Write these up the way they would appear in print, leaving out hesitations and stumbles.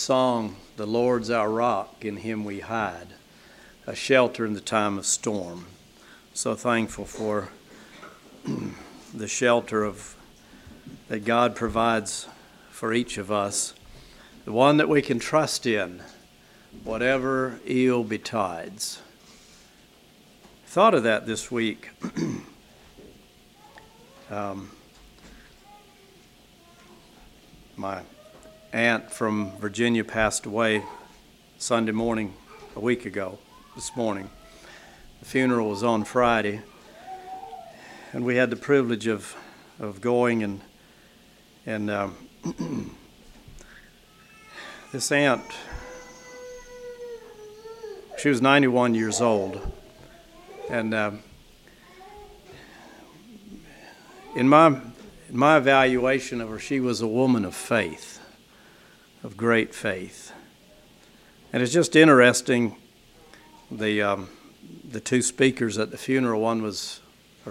song, "The Lord's our rock, in him we hide, a shelter in the time of storm." So thankful for the shelter that God provides for each of us, the one that we can trust in, whatever ill betides. Thought of that this week. My aunt from Virginia passed away Sunday morning a week ago, this morning. The funeral was on Friday, and we had the privilege of going and this aunt, she was 91 years old, and in my evaluation of her, she was a woman of faith, of great faith. And it's just interesting, the two speakers at the funeral, one was her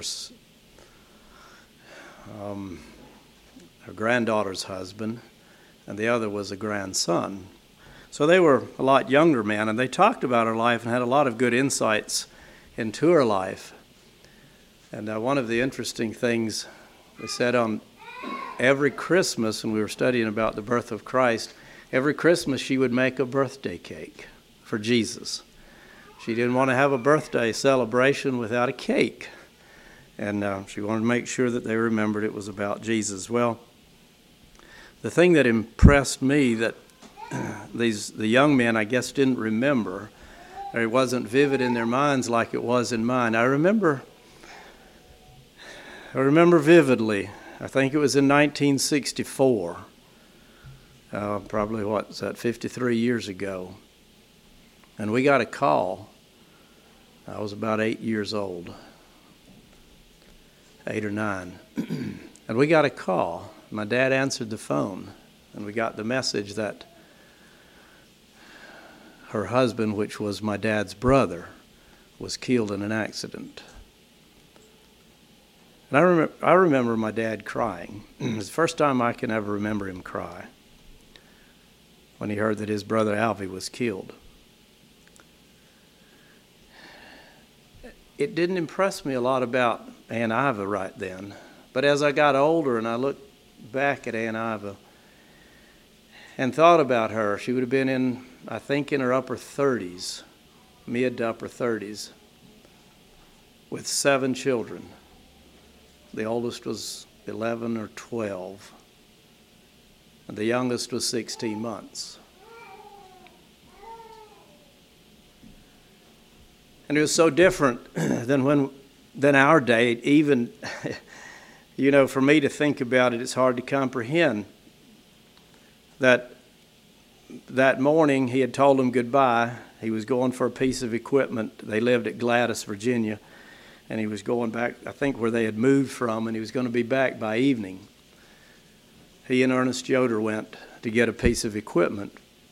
granddaughter's husband, and the other was a grandson. So they were a lot younger men, and they talked about her life and had a lot of good insights into her life. And one of the interesting things they said, on every Christmas, when we were studying about the birth of Christ, every Christmas she would make a birthday cake for Jesus. She didn't want to have a birthday celebration without a cake. And she wanted to make sure that they remembered it was about Jesus. Well, the thing that impressed me that the young men, I guess, didn't remember, or it wasn't vivid in their minds like it was in mine. I remember vividly, I think it was in 1964, probably 53 years ago, and we got a call. I was about 8 years old, 8 or 9, and we got a call. My dad answered the phone, and we got the message that her husband, which was my dad's brother, was killed in an accident. And I remember my dad crying. It was the first time I can ever remember him cry, when he heard that his brother Alvy was killed. It didn't impress me a lot about Aunt Iva right then, but as I got older and I looked back at Aunt Iva and thought about her, she would have been in her upper 30s, mid to upper 30s, with 7 children. The oldest was 11 or 12, and the youngest was 16 months. And it was so different than our day. Even, for me to think about it, it's hard to comprehend that morning he had told them goodbye. He was going for a piece of equipment. They lived at Gladys, Virginia. And he was going back, I think, where they had moved from, and he was going to be back by evening. He and Ernest Yoder went to get a piece of equipment.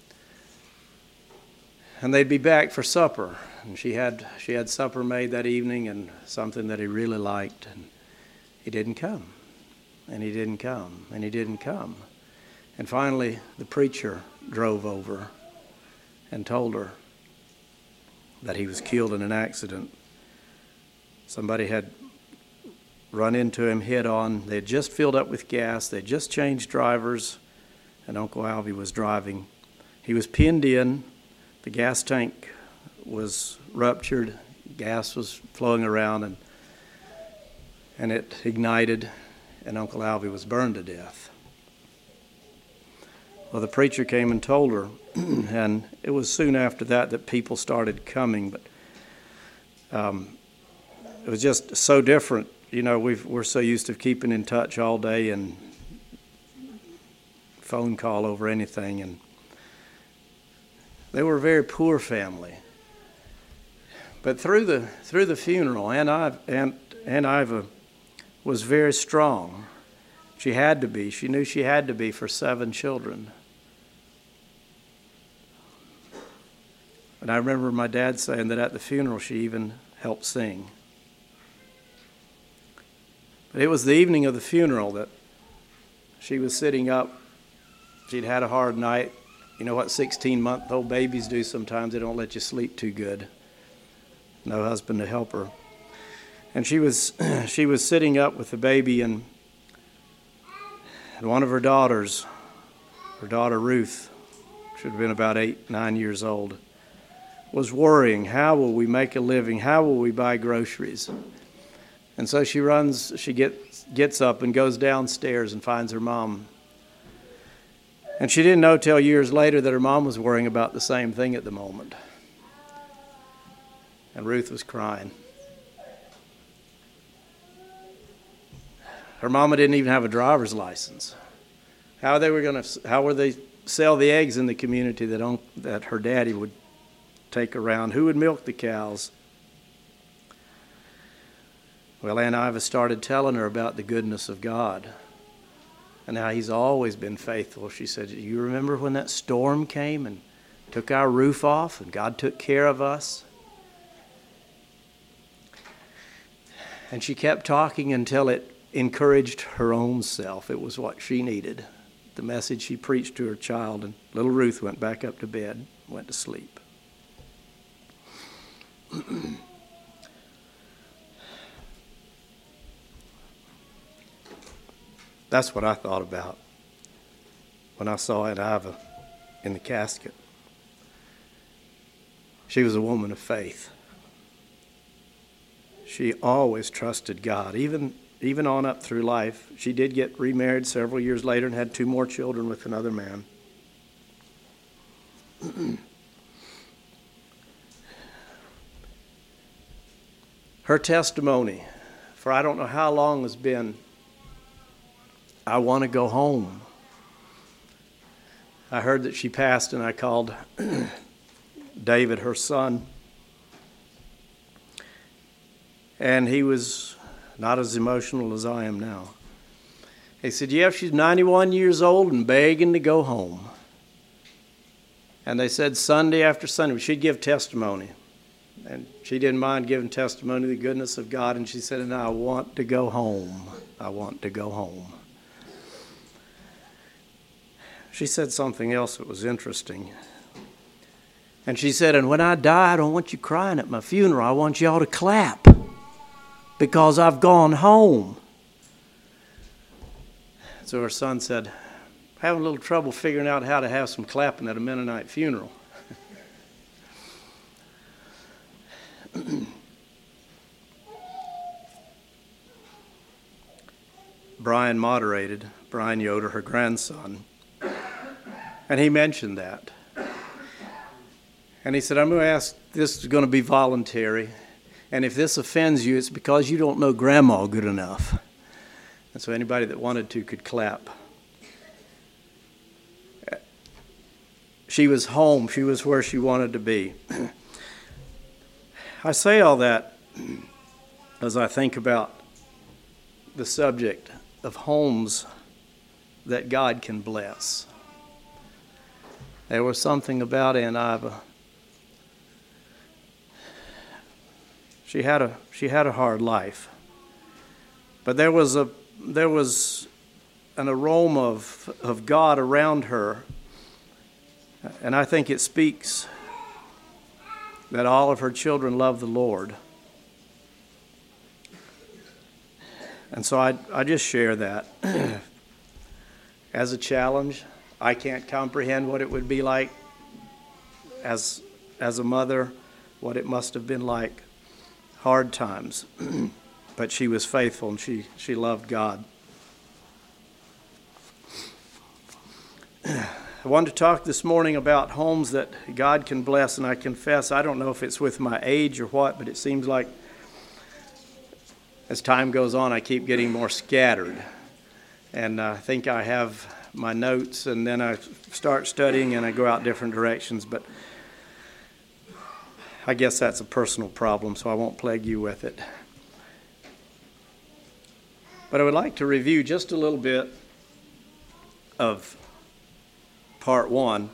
And they'd be back for supper. And she had supper made that evening, and something that he really liked. And he didn't come. And he didn't come. And he didn't come. And finally, the preacher drove over and told her that he was killed in an accident. Somebody had run into him head on. They had just filled up with gas. They had just changed drivers, and Uncle Alvy was driving. He was pinned in. The gas tank was ruptured. Gas was flowing around, and it ignited, and Uncle Alvy was burned to death. Well, the preacher came and told her, and it was soon after that people started coming, but it was just so different. We're so used to keeping in touch all day and phone call over anything. And they were a very poor family. But through the funeral, Aunt Iva was very strong. She had to be. She knew she had to be for 7 children. And I remember my dad saying that at the funeral she even helped sing. But it was the evening of the funeral that she was sitting up. She'd had a hard night You know what 16-month-old babies do sometimes? They don't let you sleep too good. No husband to help her. And she was sitting up with the baby, and one of her daughters, her daughter Ruth, should have been about 8, 9 years old, was worrying, how will we make a living? How will we buy groceries? And so she gets up and goes downstairs and finds her mom. And she didn't know till years later that her mom was worrying about the same thing at the moment. And Ruth was crying. Her mama didn't even have a driver's license. How were they sell the eggs in the community that her daddy would take around? Who would milk the cows? Well, Aunt Iva started telling her about the goodness of God and how he's always been faithful. She said, you remember when that storm came and took our roof off and God took care of us? And she kept talking until it encouraged her own self. It was what she needed. The message she preached to her child, and little Ruth went back up to bed, went to sleep. That's what I thought about when I saw Aunt Iva in the casket. She was a woman of faith. She always trusted God, even on up through life. She did get remarried several years later and had 2 more children with another man. Her testimony, for I don't know how long, has been, I want to go home. I heard that she passed, and I called David, her son, and he was not as emotional as I am now. He said, yeah, she's 91 years old and begging to go home. And they said Sunday after Sunday, she'd give testimony. And she didn't mind giving testimony of the goodness of God. And she said, and I want to go home. I want to go home. She said something else that was interesting. And she said, and when I die, I don't want you crying at my funeral. I want y'all to clap because I've gone home. So her son said, having a little trouble figuring out how to have some clapping at a Mennonite funeral. Brian moderated, Brian Yoder, her grandson, and he mentioned that. And he said, I'm going to ask, this is going to be voluntary, and if this offends you, it's because you don't know Grandma good enough. And so anybody that wanted to could clap. She was home. She was where she wanted to be. I say all that as I think about the subject of homes that God can bless. There was something about Aunt Iva. She had a hard life, but there was an aroma of God around her, and I think it speaks that all of her children love the Lord. And so I just share that as a challenge. I can't comprehend what it would be like as a mother, what it must have been like. Hard times. But she was faithful and she loved God. I wanted to talk this morning about homes that God can bless, and I confess I don't know if it's with my age or what, but it seems like as time goes on I keep getting more scattered. And I think I have my notes, and then I start studying and I go out different directions, but I guess that's a personal problem, so I won't plague you with it. But I would like to review just a little bit of part 1.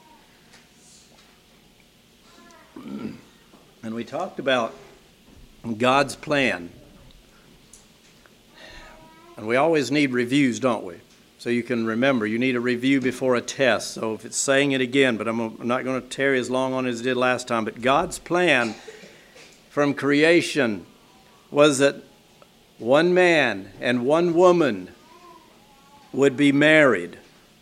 And we talked about God's plan. And we always need reviews, don't we? So you can remember, you need a review before a test. So if it's saying it again, but I'm not going to tarry as long on it as I did last time. But God's plan from creation was that one man and one woman would be married.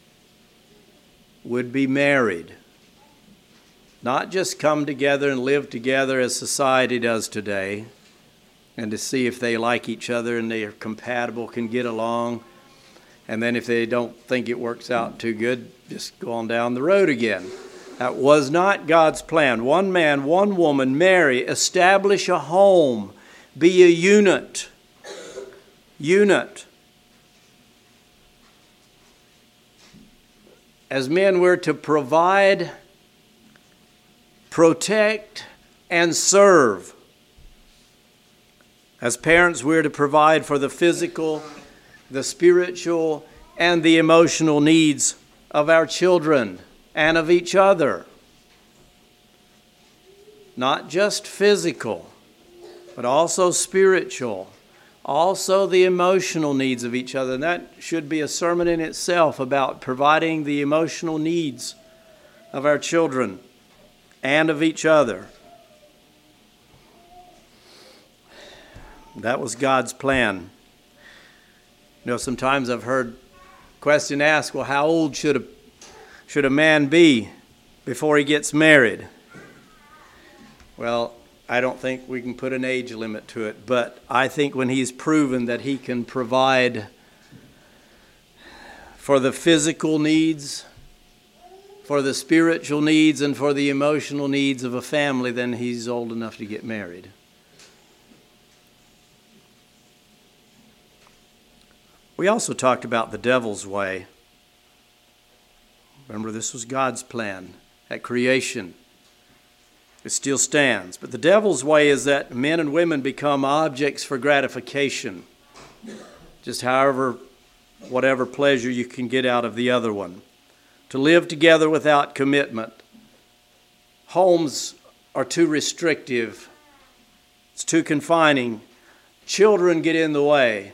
Not just come together and live together as society does today, and to see if they like each other and they are compatible, can get along. And then if they don't think it works out too good, just go on down the road again. That was not God's plan. One man, one woman, marry, establish a home, be a unit. As men, we're to provide, protect, and serve. As parents, we're to provide for the physical, the spiritual, and the emotional needs of our children and of each other. Not just physical, but also spiritual. Also the emotional needs of each other. And that should be a sermon in itself about providing the emotional needs of our children and of each other. That was God's plan. You know, sometimes I've heard question asked, well, how old should a man be before he gets married? Well, I don't think we can put an age limit to it, but I think when he's proven that he can provide for the physical needs, for the spiritual needs, and for the emotional needs of a family, then he's old enough to get married. We also talked about the devil's way. Remember, this was God's plan at creation. It still stands. But the devil's way is that men and women become objects for gratification. Just whatever pleasure you can get out of the other one. To live together without commitment. Homes are too restrictive. It's too confining. Children get in the way.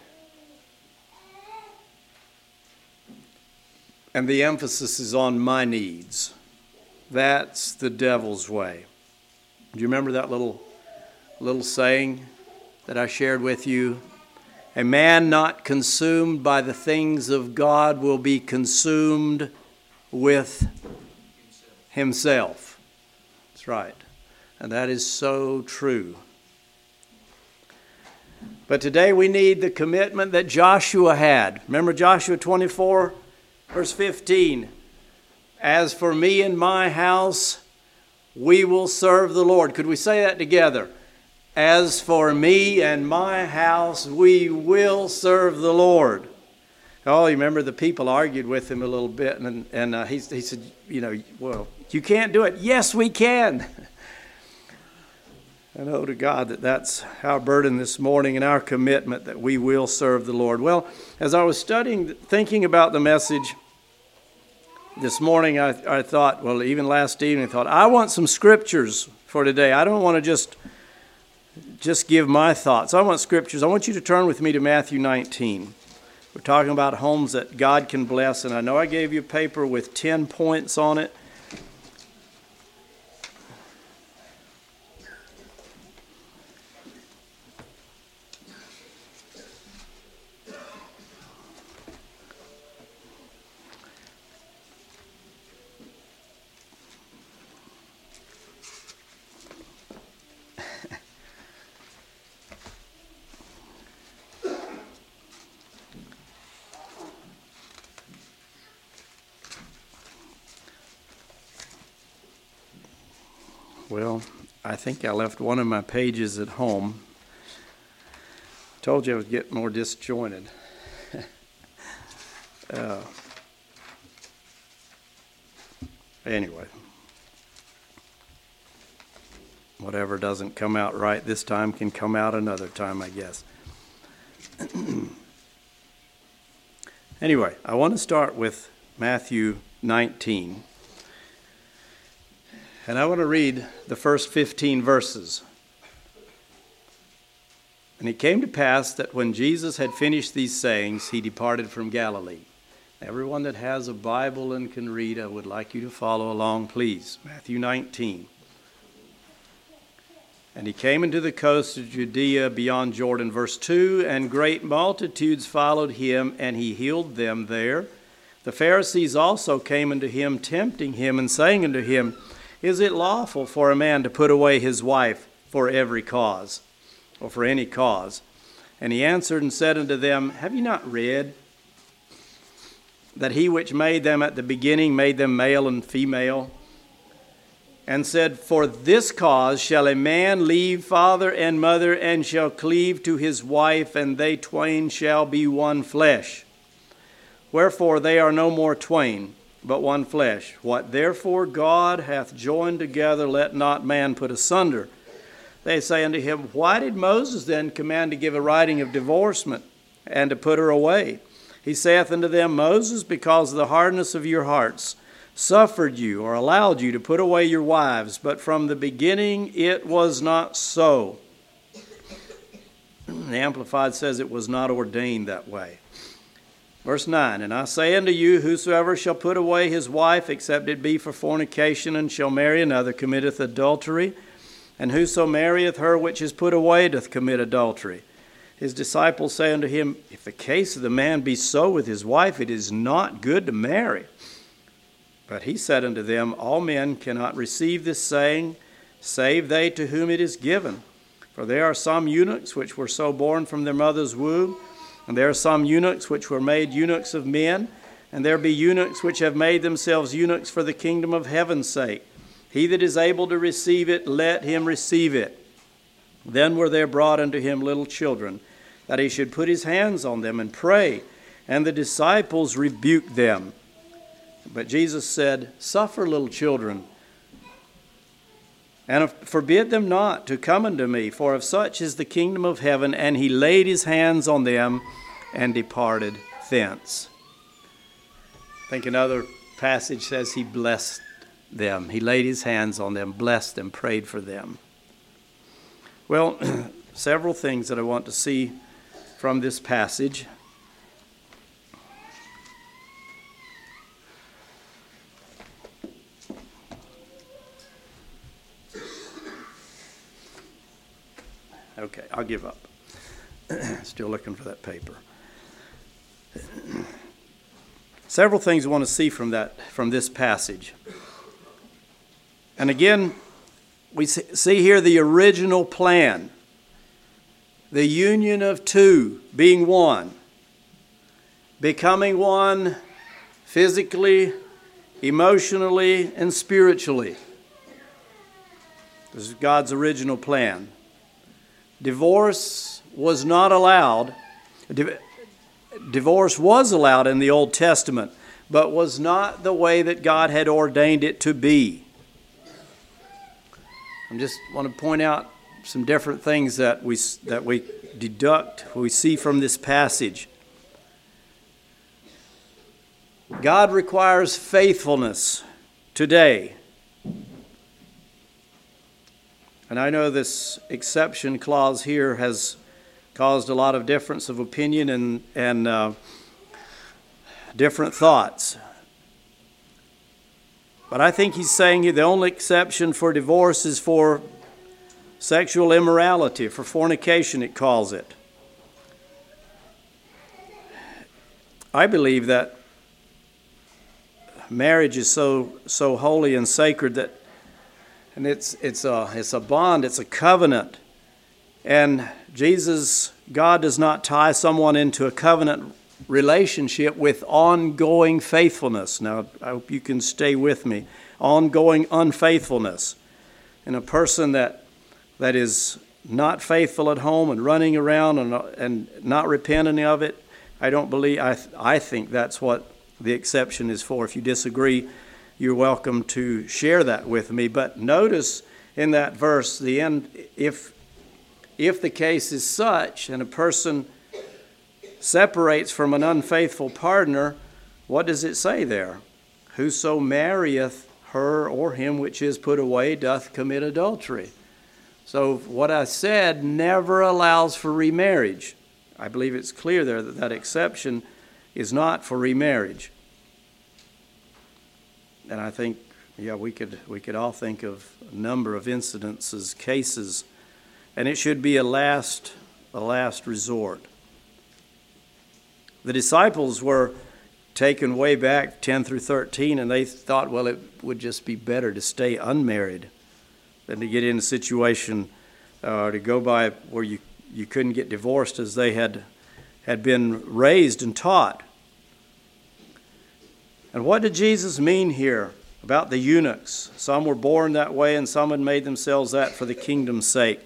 And the emphasis is on my needs. That's the devil's way. Do you remember that little saying that I shared with you? A man not consumed by the things of God will be consumed with himself. That's right. And that is so true. But today we need the commitment that Joshua had. Remember Joshua 24? Verse 15, as for me and my house, we will serve the Lord. Could we say that together? As for me and my house, we will serve the Lord. Oh, you remember the people argued with him a little bit, and he said, well, you can't do it. Yes, we can. And oh, to God, that's our burden this morning and our commitment that we will serve the Lord. Well, as I was thinking about the message this morning, I thought, well, even last evening, I thought, I want some scriptures for today. I don't want to just give my thoughts. I want scriptures. I want you to turn with me to Matthew 19. We're talking about homes that God can bless, and I know I gave you a paper with 10 points on it. Well, I think I left one of my pages at home. Told you I was getting more disjointed. Anyway, whatever doesn't come out right this time can come out another time, I guess. Anyway, I want to start with Matthew 19. And I want to read the first 15 verses. And it came to pass that when Jesus had finished these sayings, he departed from Galilee. Everyone that has a Bible and can read, I would like you to follow along, please. Matthew 19. And he came into the coast of Judea beyond Jordan. Verse 2, and great multitudes followed him, and he healed them there. The Pharisees also came unto him, tempting him, and saying unto him, is it lawful for a man to put away his wife for every cause, or for any cause? And he answered and said unto them, have you not read that he which made them at the beginning made them male and female? And said, for this cause shall a man leave father and mother, and shall cleave to his wife, and they twain shall be one flesh. Wherefore they are no more twain, but one flesh. What therefore God hath joined together, let not man put asunder. They say unto him, why did Moses then command to give a writing of divorcement, and to put her away? He saith unto them, Moses, because of the hardness of your hearts, suffered you or allowed you to put away your wives, but from the beginning it was not so. The Amplified says it was not ordained that way. Verse 9, and I say unto you, whosoever shall put away his wife, except it be for fornication, and shall marry another, committeth adultery. And whoso marrieth her which is put away doth commit adultery. His disciples say unto him, if the case of the man be so with his wife, it is not good to marry. But he said unto them, all men cannot receive this saying, save they to whom it is given. For there are some eunuchs which were so born from their mother's womb, and there are some eunuchs which were made eunuchs of men, and there be eunuchs which have made themselves eunuchs for the kingdom of heaven's sake. He that is able to receive it, let him receive it. Then were there brought unto him little children, that he should put his hands on them and pray. And the disciples rebuked them. But Jesus said, suffer little children, and forbid them not to come unto me, for of such is the kingdom of heaven. And he laid his hands on them and departed thence. I think another passage says he blessed them. He laid his hands on them, blessed them, prayed for them. Well, several things that I want to see from this passage. Okay, I'll give up. Still looking for that paper. Several things I want to see from this passage. And again, we see here the original plan. The union of two being one. Becoming one physically, emotionally, and spiritually. This is God's original plan. Divorce was not allowed. Divorce was allowed in the Old Testament, but was not the way that God had ordained it to be. I just want to point out some different things that we see from this passage. God requires faithfulness today. And I know this exception clause here has caused a lot of difference of opinion and different thoughts. But I think he's saying the only exception for divorce is for sexual immorality, for fornication, it calls it. I believe that marriage is so holy and sacred that, and it's a bond, it's a covenant. And God does not tie someone into a covenant relationship with ongoing faithfulness. Now, I hope you can stay with me. Ongoing unfaithfulness. And a person that is not faithful at home and running around and not repenting of it, I think that's what the exception is for. If you disagree, you're welcome to share that with me. But notice in that verse, the end, if the case is such and a person separates from an unfaithful partner, what does it say there? Whoso marrieth her or him which is put away doth commit adultery. So what I said never allows for remarriage. I believe it's clear there that exception is not for remarriage. And I think, we could all think of a number of incidences, cases, and it should be a last resort. The disciples were taken way back 10 through 13, and they thought, well, it would just be better to stay unmarried than to get in a situation to go by where you couldn't get divorced, as they had been raised and taught. And what did Jesus mean here about the eunuchs? Some were born that way, and some had made themselves that for the kingdom's sake.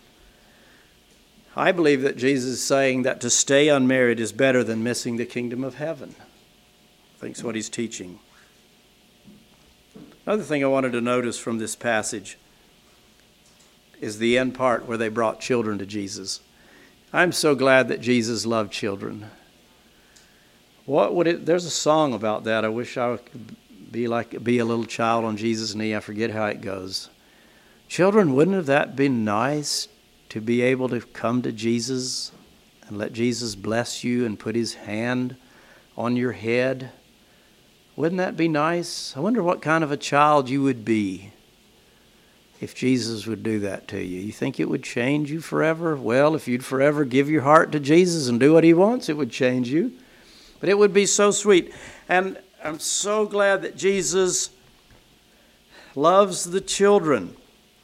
I believe that Jesus is saying that to stay unmarried is better than missing the kingdom of heaven. I think that's what he's teaching. Another thing I wanted to notice from this passage is the end part where they brought children to Jesus. I'm so glad that Jesus loved children. There's a song about that. I wish I could be a little child on Jesus' knee. I forget how it goes. Children, wouldn't have that been nice to be able to come to Jesus and let Jesus bless you and put his hand on your head? Wouldn't that be nice? I wonder what kind of a child you would be if Jesus would do that to you. You think it would change you forever? Well, if you'd forever give your heart to Jesus and do what he wants, it would change you. But it would be so sweet. And I'm so glad that Jesus loves the children.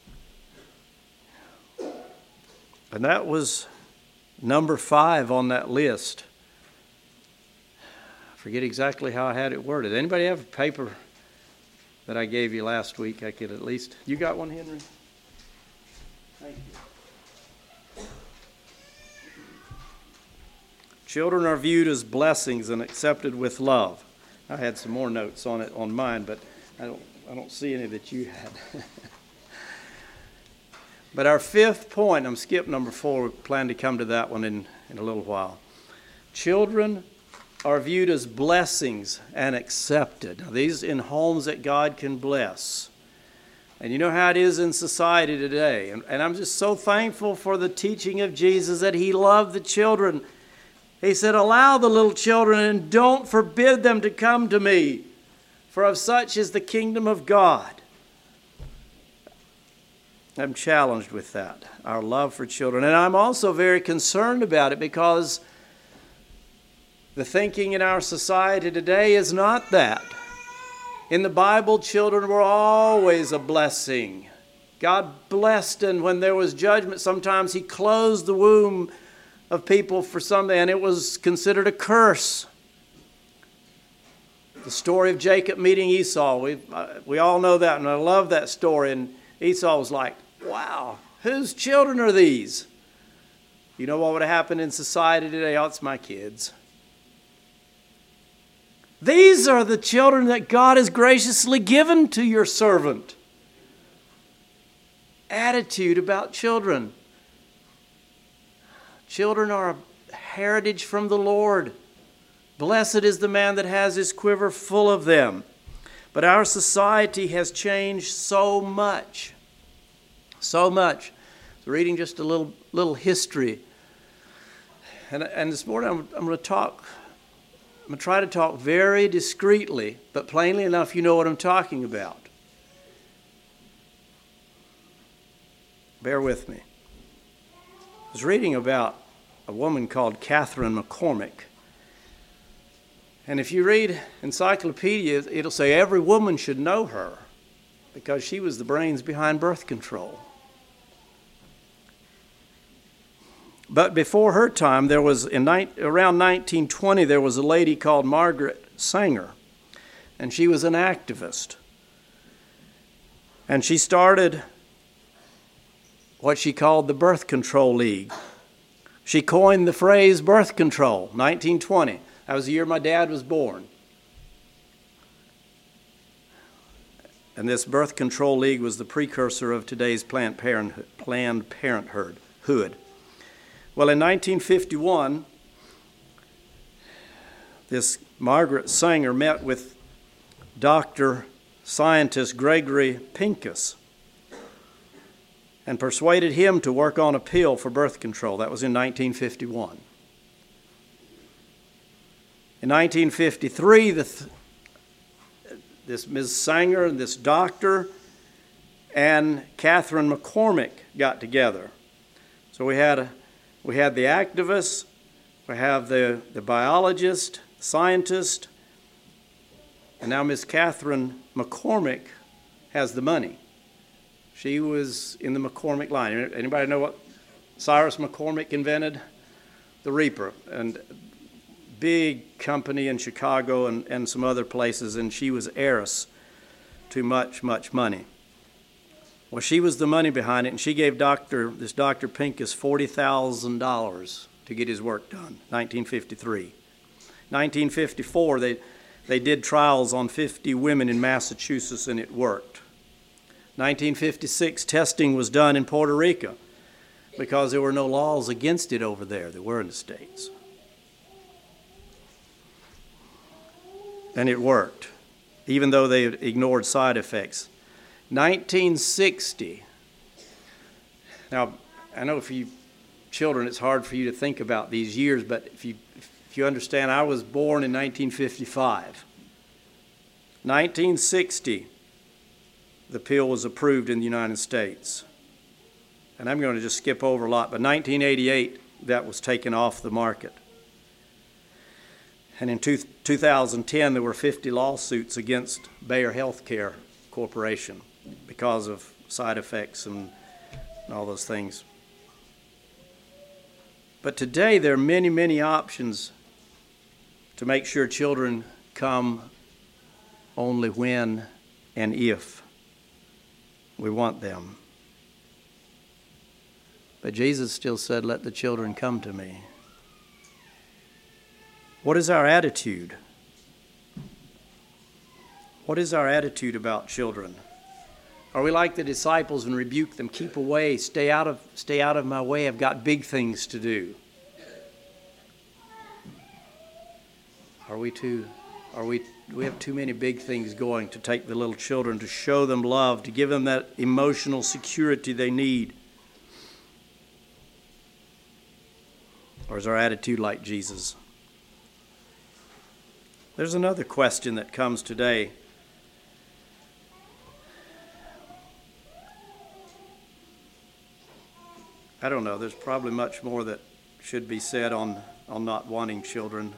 And that was number 5 on that list. I forget exactly how I had it worded. Anybody have a paper that I gave you last week? I could at least... You got one, Henry? Thank you. Children are viewed as blessings and accepted with love. I had some more notes on it on mine, but I don't see any that you had. But our 5th point, I'm skipping number 4. We plan to come to that one in a little while. Children are viewed as blessings and accepted. Now, these in homes that God can bless. And you know how it is in society today. And I'm just so thankful for the teaching of Jesus that he loved the children. He said, allow the little children and don't forbid them to come to me, for of such is the kingdom of God. I'm challenged with that, our love for children. And I'm also very concerned about it because the thinking in our society today is not that. In the Bible, children were always a blessing. God blessed, and when there was judgment, sometimes he closed the womb of people for something, and it was considered a curse. The story of Jacob meeting Esau, we all know that, and I love that story. And Esau was like, wow, whose children are these? You know what would have happened in society today? Oh, it's my kids. These are the children that God has graciously given to your servant. Attitude about children. Children are a heritage from the Lord. Blessed is the man that has his quiver full of them. But our society has changed so much. So much. So reading just a little history. And this morning I'm going to try to talk very discreetly, but plainly enough you know what I'm talking about. Bear with me. I was reading about a woman called Catherine McCormick. And if you read encyclopedia, it'll say every woman should know her because she was the brains behind birth control. But before her time, there was around 1920, there was a lady called Margaret Sanger, and she was an activist. And she started what she called the Birth Control League. She coined the phrase birth control, 1920. That was the year my dad was born. And this Birth Control League was the precursor of today's Planned Parenthood. Well, in 1951, this Margaret Sanger met with Dr. Scientist Gregory Pincus and persuaded him to work on a pill for birth control. That was in 1951. In 1953, this Ms. Sanger, this doctor, and Catherine McCormick got together. So we had the activists, we have the biologist, scientist, and now Miss Catherine McCormick has the money. She was in the McCormick line. Anybody know what Cyrus McCormick invented? The Reaper, and big company in Chicago and some other places, and she was heiress to much, much money. Well, she was the money behind it, and she gave this Dr. Pincus $40,000 to get his work done, 1953. 1954, they did trials on 50 women in Massachusetts, and it worked. 1956, testing was done in Puerto Rico because there were no laws against it over there. There were in the States. And it worked, even though they ignored side effects. 1960. Now, I know for you children it's hard for you to think about these years, but if you understand, I was born in 1955. 1960, the pill was approved in the United States. And I'm going to just skip over a lot, but 1988, that was taken off the market. And in 2010, there were 50 lawsuits against Bayer Healthcare Corporation because of side effects and all those things. But today, there are many, many options to make sure children come only when and if we want them. But Jesus still said, "Let the children come to me." What is our attitude? What is our attitude about children? Are we like the disciples and rebuke them? Keep away, stay out of my way. I've got big things to do. We have too many big things going to take the little children, to show them love, to give them that emotional security they need. Or is our attitude like Jesus? There's another question that comes today. I don't know. There's probably much more that should be said on not wanting children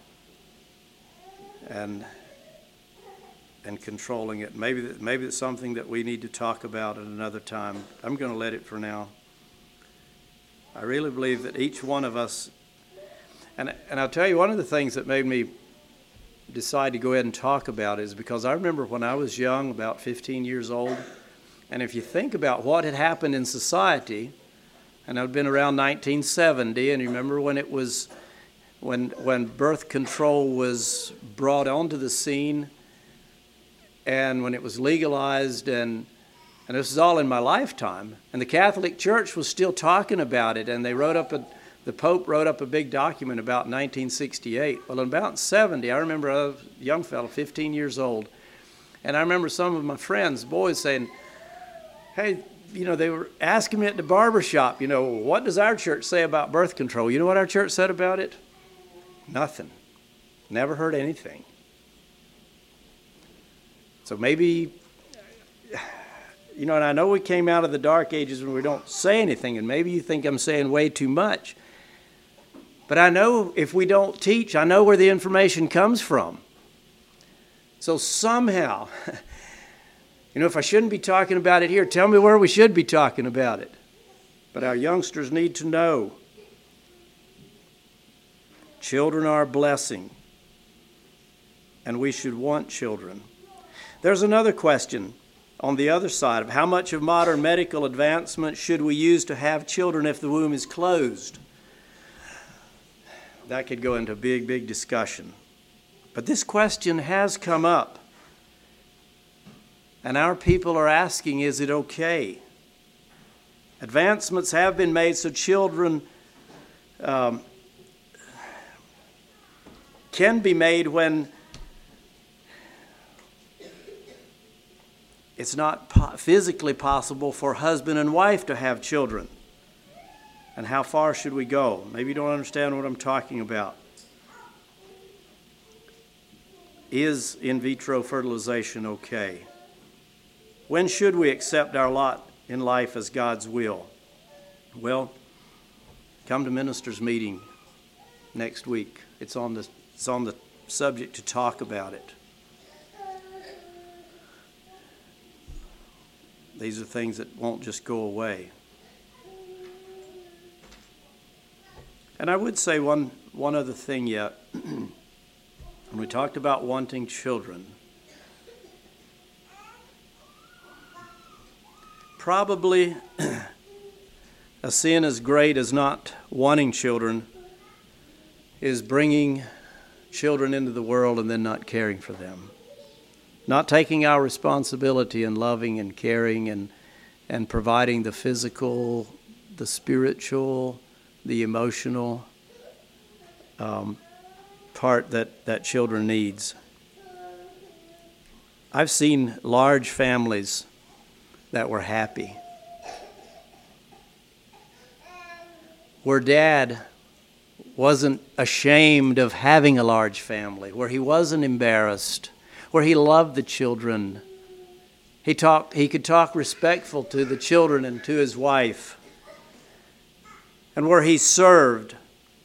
and controlling it. Maybe it's something that we need to talk about at another time. I'm going to let it for now. I really believe that each one of us, and I'll tell you, one of the things that made me decide to go ahead and talk about it is because I remember when I was young, about 15 years old, and if you think about what had happened in society, and I'd been around 1970, and you remember when it was when birth control was brought onto the scene, and when it was legalized, and this is all in my lifetime, and the Catholic Church was still talking about it, and the Pope wrote up a big document about 1968. Well, in about 70, I remember I was a young fellow, 15 years old, and I remember some of my friends, boys, saying, "Hey, they were asking me at the barber shop, what does our church say about birth control?" You know what our church said about it? Nothing. Never heard anything. So maybe, and I know we came out of the dark ages when we don't say anything, and maybe you think I'm saying way too much. But I know if we don't teach, I know where the information comes from. So somehow, if I shouldn't be talking about it here, tell me where we should be talking about it. But our youngsters need to know. Children are a blessing, and we should want children. There's another question on the other side of how much of modern medical advancement should we use to have children if the womb is closed? That could go into a big, big discussion. But this question has come up. And our people are asking, is it okay? Advancements have been made so children can be made when it's not physically possible for husband and wife to have children. And how far should we go? Maybe you don't understand what I'm talking about. Is in vitro fertilization okay? When should we accept our lot in life as God's will? Well, come to ministers' meeting next week. It's on the subject to talk about it. These are things that won't just go away. And I would say one other thing yet. When we talked about wanting children, probably a sin as great as not wanting children is bringing children into the world and then not caring for them. Not taking our responsibility in loving and caring and providing the physical, the spiritual, the emotional part that children needs. I've seen large families that were happy, where dad wasn't ashamed of having a large family, where he wasn't embarrassed, where he loved the children. He could talk respectful to the children and to his wife, and where he served,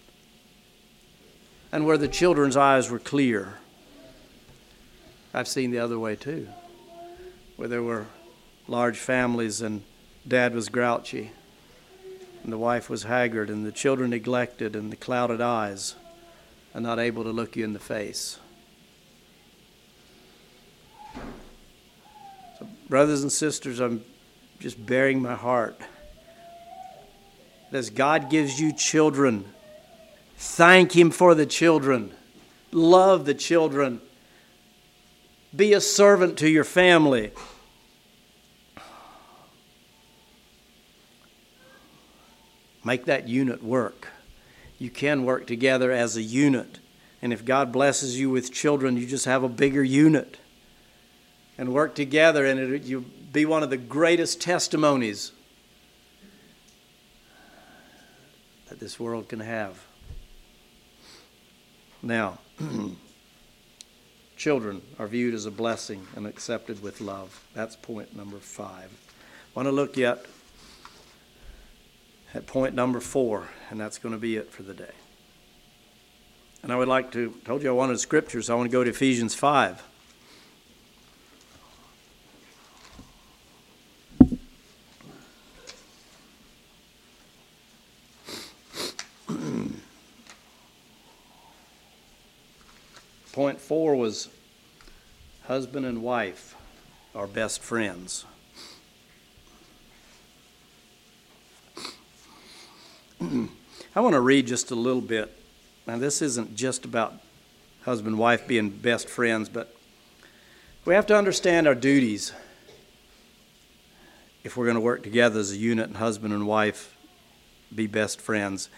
and where the children's eyes were clear. I've seen the other way too, where there were large families and dad was grouchy and the wife was haggard and the children neglected and the clouded eyes and not able to look you in the face. So, brothers and sisters, I'm just bearing my heart. As God gives you children, thank Him for the children. Love the children. Be a servant to your family. Make that unit work. You can work together as a unit. And if God blesses you with children, you just have a bigger unit. And work together, and you'll be one of the greatest testimonies that this world can have. Now, children are viewed as a blessing and accepted with love. That's point number 5. I want to look yet at point number 4, and that's going to be it for the day. And I would like to, told you I wanted scriptures. I want to go to Ephesians 5. Point 4 was husband and wife are best friends. I want to read just a little bit. Now, this isn't just about husband and wife being best friends, but we have to understand our duties if we're going to work together as a unit and husband and wife be best friends.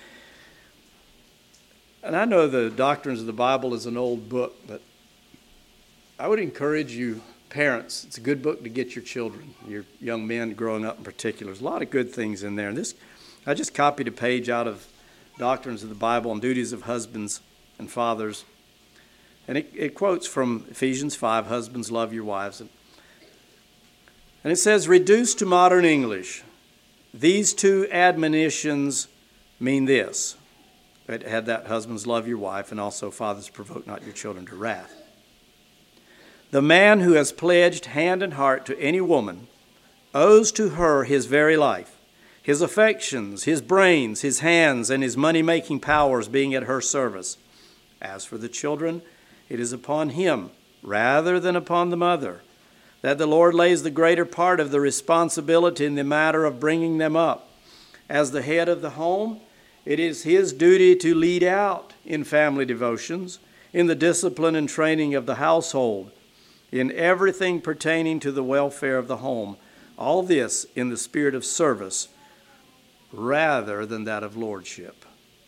And I know the Doctrines of the Bible is an old book, but I would encourage you, parents, it's a good book to get your children, your young men growing up in particular. There's a lot of good things in there. And this, I just copied a page out of Doctrines of the Bible on duties of husbands and fathers. And it quotes from Ephesians 5, husbands, love your wives. And it says, reduced to modern English, these two admonitions mean this. It had that, husbands, love your wife, and also fathers, provoke not your children to wrath. The man who has pledged hand and heart to any woman owes to her his very life, his affections, his brains, his hands, and his money-making powers being at her service. As for the children, it is upon him, rather than upon the mother, that the Lord lays the greater part of the responsibility in the matter of bringing them up. As the head of the home, it is his duty to lead out in family devotions, in the discipline and training of the household, in everything pertaining to the welfare of the home. All this in the spirit of service rather than that of lordship.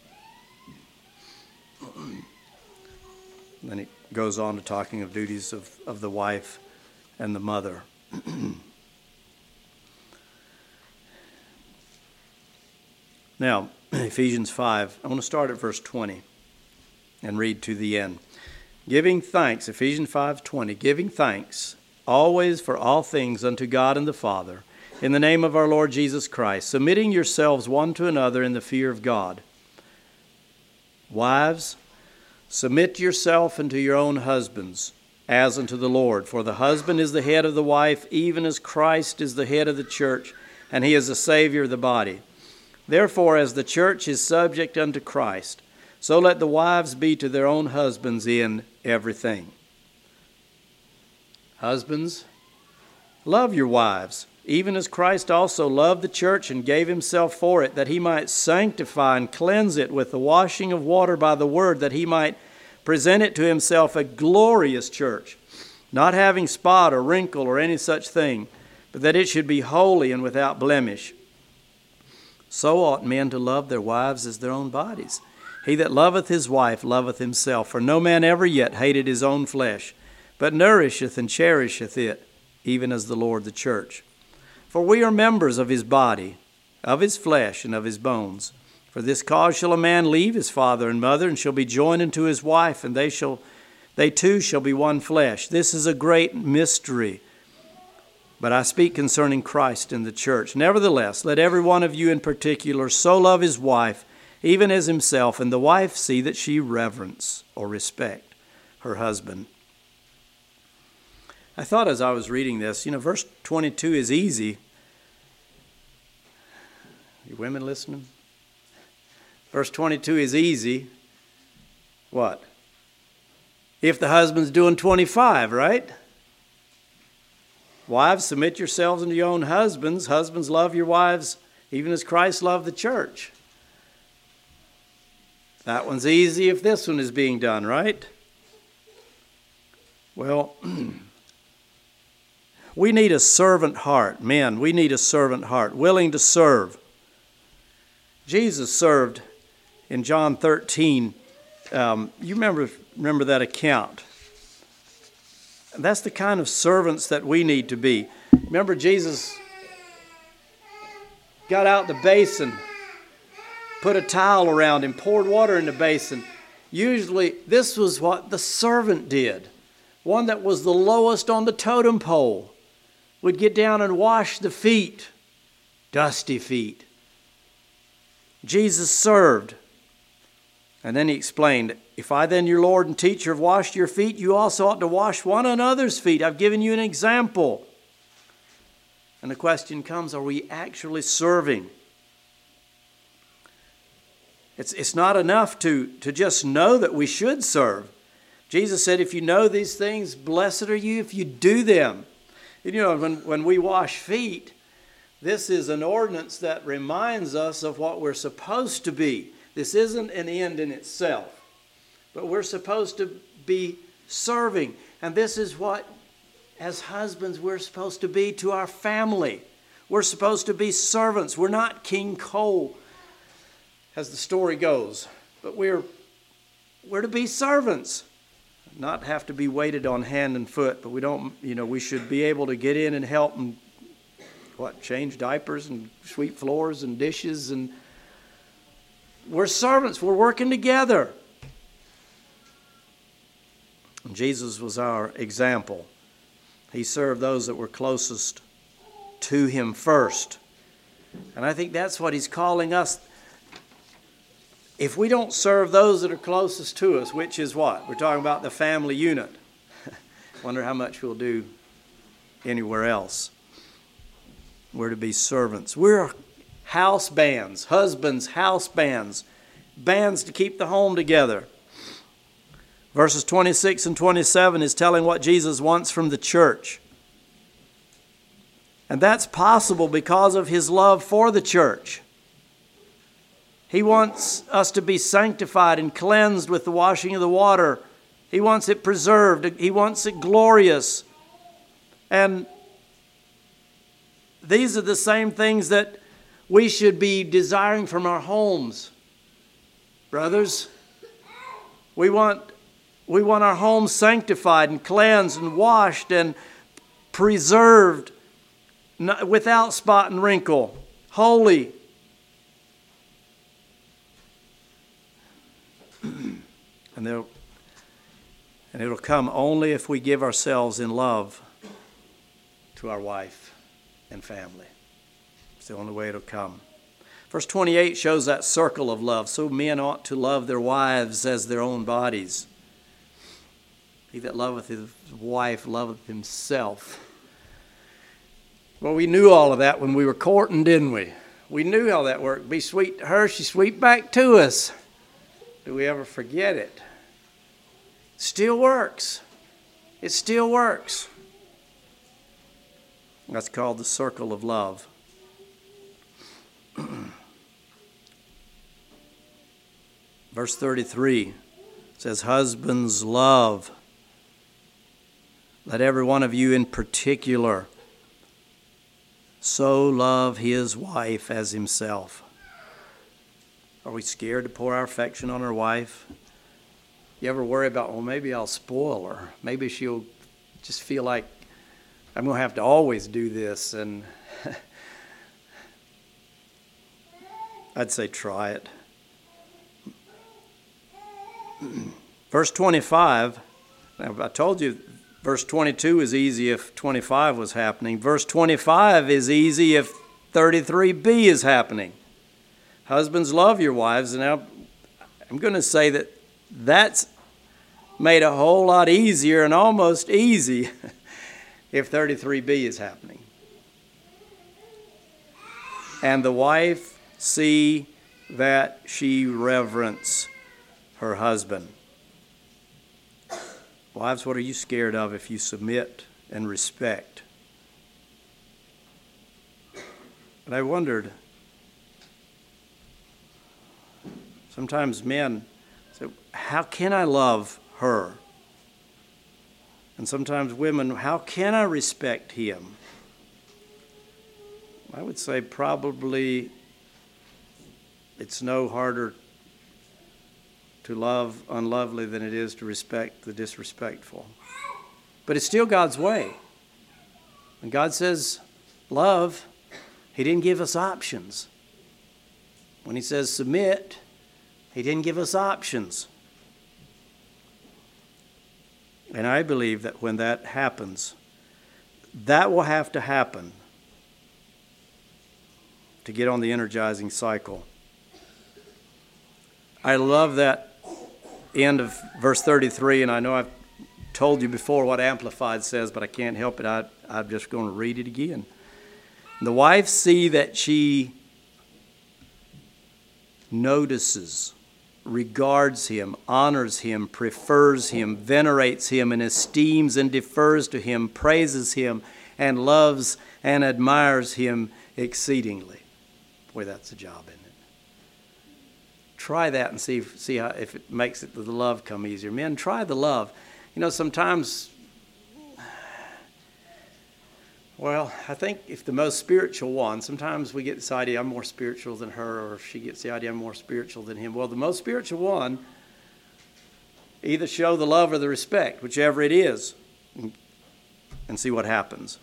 Then it goes on to talking of duties of the wife and the mother. Now, Ephesians 5, I want to start at verse 20 and read to the end. Giving thanks, Ephesians 5:20, giving thanks always for all things unto God and the Father, in the name of our Lord Jesus Christ, submitting yourselves one to another in the fear of God. Wives, submit yourself unto your own husbands, as unto the Lord. For the husband is the head of the wife, even as Christ is the head of the church, and he is the Savior of the body. Therefore, as the church is subject unto Christ, so let the wives be to their own husbands in everything. Husbands, love your wives, even as Christ also loved the church and gave himself for it, that he might sanctify and cleanse it with the washing of water by the word, that he might present it to himself a glorious church, not having spot or wrinkle or any such thing, but that it should be holy and without blemish. So ought men to love their wives as their own bodies. He that loveth his wife loveth himself. For no man ever yet hated his own flesh, but nourisheth and cherisheth it, even as the Lord the church. For we are members of his body, of his flesh, and of his bones. For this cause shall a man leave his father and mother, and shall be joined unto his wife, and they two shall be one flesh. This is a great mystery. But I speak concerning Christ and the church. Nevertheless, let every one of you in particular so love his wife, even as himself, and the wife see that she reverence or respect her husband. I thought as I was reading this, verse 22 is easy. You women listening? Verse 22 is easy. What? If the husband's doing 25, right? Wives, submit yourselves unto your own husbands. Husbands, love your wives, even as Christ loved the church. That one's easy if this one is being done, right? Well, we need a servant heart. Men, we need a servant heart, willing to serve. Jesus served in John 13. You remember that account. That's the kind of servants that we need to be. Remember, Jesus got out the basin, put a towel around him, poured water in the basin. Usually, this was what the servant did. One that was the lowest on the totem pole would get down and wash the feet, dusty feet. Jesus served. And then he explained, if I then, your Lord and teacher, have washed your feet, you also ought to wash one another's feet. I've given you an example. And the question comes, are we actually serving? It's not enough to just know that we should serve. Jesus said, if you know these things, blessed are you if you do them. When we wash feet, this is an ordinance that reminds us of what we're supposed to be. This isn't an end in itself, but we're supposed to be serving. And this is what, as husbands, we're supposed to be to our family. We're supposed to be servants. We're not King Cole, as the story goes, but we're to be servants. Not have to be waited on hand and foot, but we should be able to get in and help and change diapers and sweep floors and dishes, and we're servants. We're working together. And Jesus was our example. He served those that were closest to him first. And I think that's what he's calling us. If we don't serve those that are closest to us, which is what? We're talking about the family unit. Wonder how much we'll do anywhere else. We're to be servants. We're house bands, husbands, house bands, bands to keep the home together. Verses 26 and 27 is telling what Jesus wants from the church. And that's possible because of his love for the church. He wants us to be sanctified and cleansed with the washing of the water. He wants it preserved. He wants it glorious. And these are the same things that we should be desiring from our homes. Brothers, we want our homes sanctified and cleansed and washed and preserved, without spot and wrinkle, holy. And And it'll come only if we give ourselves in love to our wife and family. It's the only way it'll come. Verse 28 shows that circle of love. So men ought to love their wives as their own bodies. He that loveth his wife loveth himself. Well, we knew all of that when we were courting, didn't we? We knew how that worked. Be sweet to her, she's sweet back to us. Do we ever forget it? Still works. It still works. That's called the circle of love. Verse 33 says, husbands, love. Let every one of you in particular so love his wife as himself. Are we scared to pour our affection on our wife? You ever worry about, well, maybe I'll spoil her. Maybe she'll just feel like I'm going to have to always do this. And I'd say try it. Verse 25, now I told you verse 22 is easy if 25 was happening. Verse 25 is easy if 33b is happening. Husbands, love your wives. And now I'm going to say that that's made a whole lot easier and almost easy if 33b is happening. And the wife see that she reverence her husband. Wives, what are you scared of if you submit and respect? And I wondered, sometimes men say, how can I love her? And sometimes women, how can I respect him? I would say probably it's no harder to love unlovely than it is to respect the disrespectful. But it's still God's way. When God says love, he didn't give us options. When he says submit, he didn't give us options. And I believe that when that happens, that will have to happen to get on the energizing cycle. I love that end of verse 33, and I know I've told you before what Amplified says, but I can't help it. I'm just going to read it again. The wife see that she notices, regards him, honors him, prefers him, venerates him, and esteems and defers to him, praises him, and loves and admires him exceedingly. Boy, that's a job, isn't it? Try that and see how, if it makes the love come easier. Men, try the love. You know, sometimes, well, I think if the most spiritual one, sometimes we get this idea, I'm more spiritual than her, or she gets the idea, I'm more spiritual than him. Well, the most spiritual one, either show the love or the respect, whichever it is, and see what happens.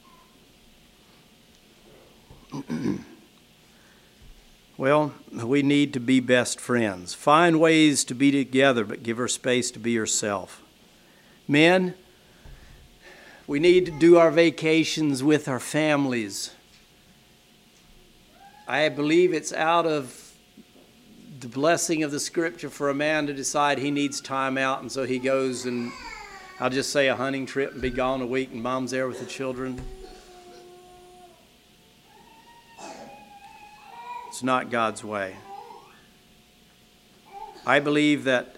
Well, we need to be best friends. Find ways to be together, but give her space to be herself. Men, we need to do our vacations with our families. I believe it's out of the blessing of the Scripture for a man to decide he needs time out, and so he goes and, I'll just say, a hunting trip and be gone a week, and mom's there with the children. It's not God's way. I believe that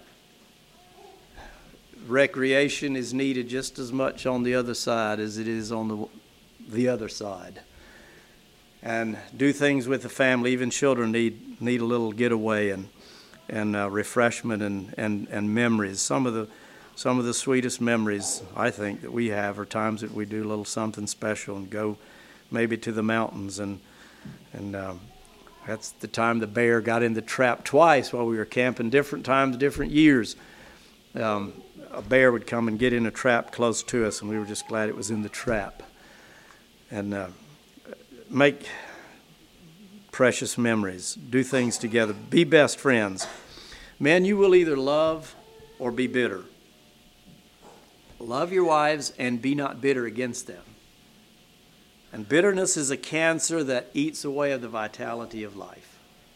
recreation is needed just as much on the other side as it is on the other side. And do things with the family. Even children need a little getaway and refreshment and memories. Some of the sweetest memories I think that we have are times that we do a little something special and go maybe to the mountains and that's the time the bear got in the trap twice while we were camping, different times, different years. A bear would come and get in a trap close to us, and we were just glad it was in the trap. And make precious memories. Do things together. Be best friends. Men, you will either love or be bitter. Love your wives and be not bitter against them. And bitterness is a cancer that eats away at the vitality of life.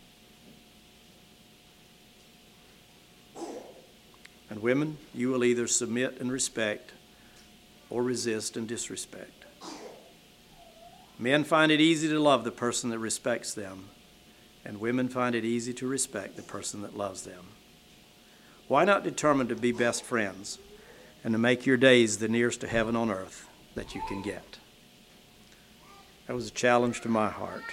And women, you will either submit and respect or resist and disrespect. Men find it easy to love the person that respects them, and women find it easy to respect the person that loves them. Why not determine to be best friends and to make your days the nearest to heaven on earth that you can get? That was a challenge to my heart.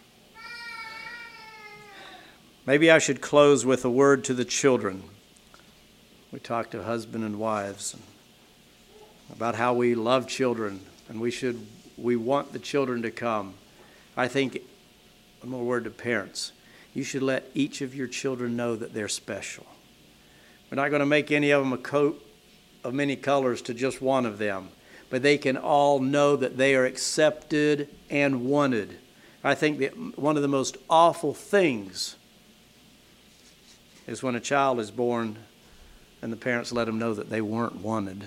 Maybe I should close with a word to the children. We talked to husband and wives about how we love children and we want the children to come. I think, one more word to parents, you should let each of your children know that they're special. We're not going to make any of them a coat of many colors to just one of them, but they can all know that they are accepted and wanted. I think that one of the most awful things is when a child is born and the parents let them know that they weren't wanted.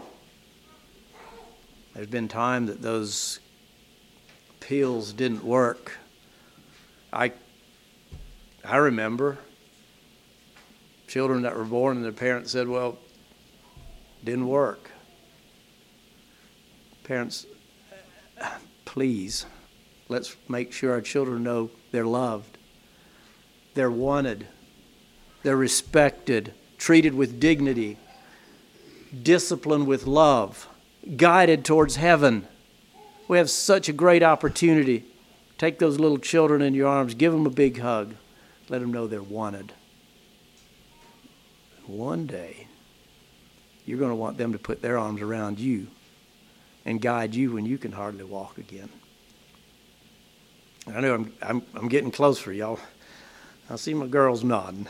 There's been time that those pills didn't work. I remember children that were born and their parents said, well, didn't work. Parents, please, let's make sure our children know they're loved, they're wanted, they're respected, treated with dignity, disciplined with love, guided towards heaven. We have such a great opportunity. Take those little children in your arms, give them a big hug, let them know they're wanted. One day, you're going to want them to put their arms around you and guide you when you can hardly walk again. I know I'm getting closer, y'all. I see my girls nodding.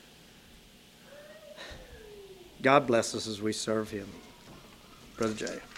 God bless us as we serve him. Brother Jay.